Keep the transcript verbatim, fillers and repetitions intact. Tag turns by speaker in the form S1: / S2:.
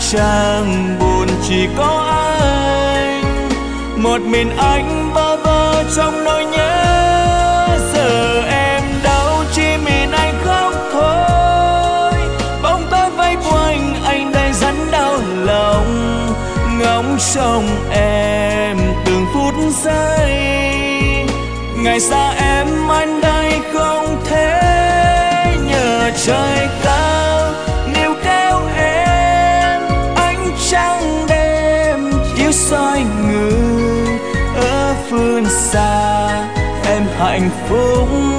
S1: chẳng buồn chỉ có anh, một mình anh bơ vơ trong nỗi nhớ. Giờ em đâu chỉ mình anh khóc thôi, bóng tối vây quanh anh đây rất đau lòng, ngóng trông em từng phút giây. Ngày xa em anh đây không thể nhờ trời cao níu kéo em, ánh trăng đêm chiếu soi người ở phương xa. Em hạnh phúc